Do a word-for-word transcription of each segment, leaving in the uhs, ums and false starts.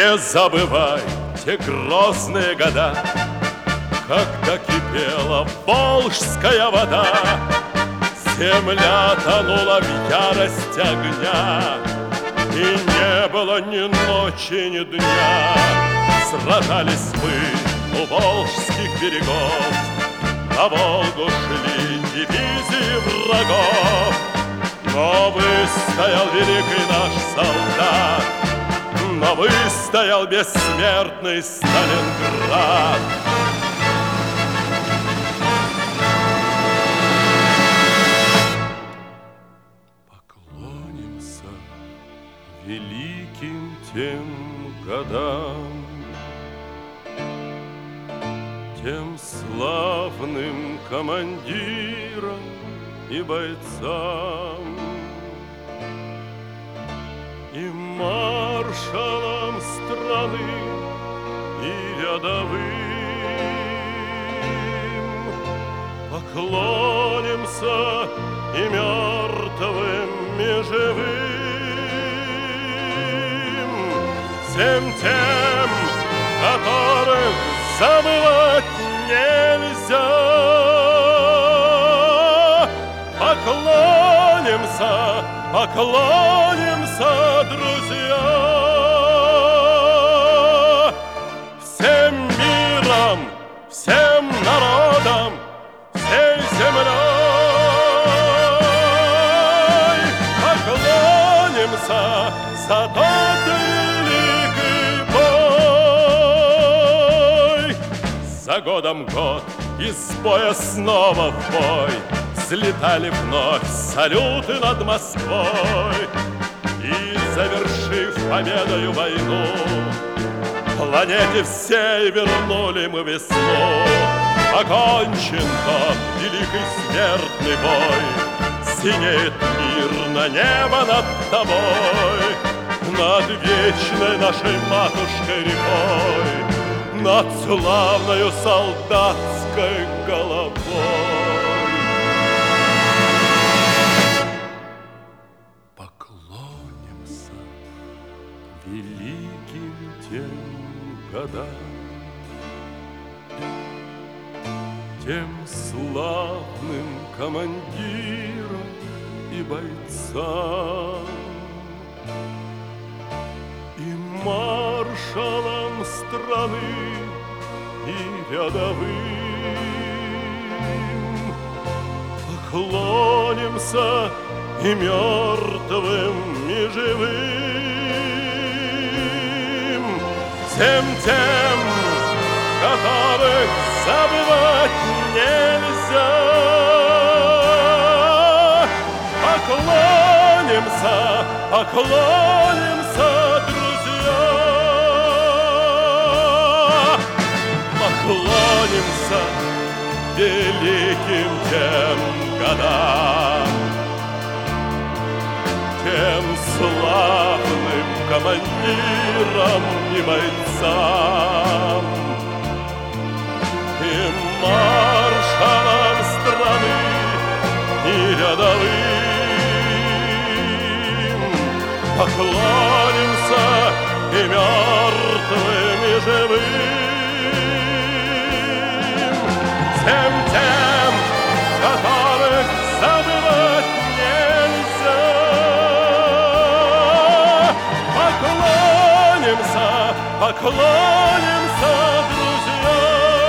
Не забывай те грозные года, когда кипела волжская вода, земля тонула в ярости огня, и не было ни ночи, ни дня. Сражались мы у волжских берегов, на Волгу шли дивизии врагов. Но выстоял великий наш солдат, но выстоял бессмертный Сталинград. Поклонимся великим тем годам, тем славным командирам и бойцам, и маршалам страны, и рядовым. Поклонимся и мертвым, и живым, всем тем, которых забывать нельзя. Поклонимся, поклонимся, друзья, всем миром, всем народам, всей землей. Поклонимся за тот великий бой. За годом год из боя снова в бой взлетали вновь салюты над Москвой. И, завершив победою войну, планете всей вернули мы весну. Окончен тот великий смертный бой, синеет мирно небо над тобой, над вечной нашей матушкой рекой, над славною солдатской головой. Поклонимся великим тем годам, тем славным командирам и бойцам, и маршалам страны, и рядовым. Поклонимся и мертвым, и живым, всем тем, которых забывать нельзя. Поклонимся, поклонимся, друзья, поклонимся великим тем годам, тем славным командирам и бойцам, и маршалам страны, и рядовым. Поклонимся и мертвым, и живым, всем тем, которых забывать нельзя. Поклонимся, поклонимся, друзья,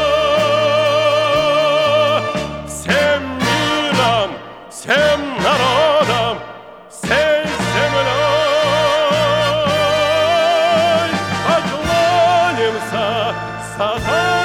всем миром, всем народам, всей землей. Поклонимся за